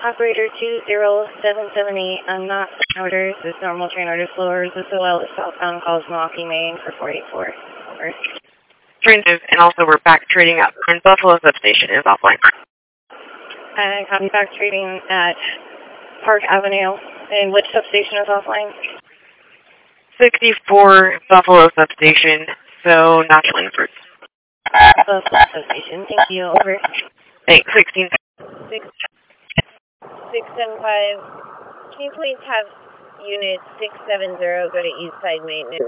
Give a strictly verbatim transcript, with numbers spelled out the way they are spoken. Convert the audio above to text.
Operator two zero seven seven eight, I'm not orders, this normal train order floors, this O L is southbound calls Milwaukee, Maine for four eight four. Over. Transitive, and also we're back trading up, and Buffalo substation is offline. I copy back trading at Park Avenue, and which substation is offline? sixty-four Buffalo substation, so not Langford. Buffalo substation, thank you, over. Thanks, sixteen. Six, six seven five, can you please have unit six seven zero go to Eastside Maintenance?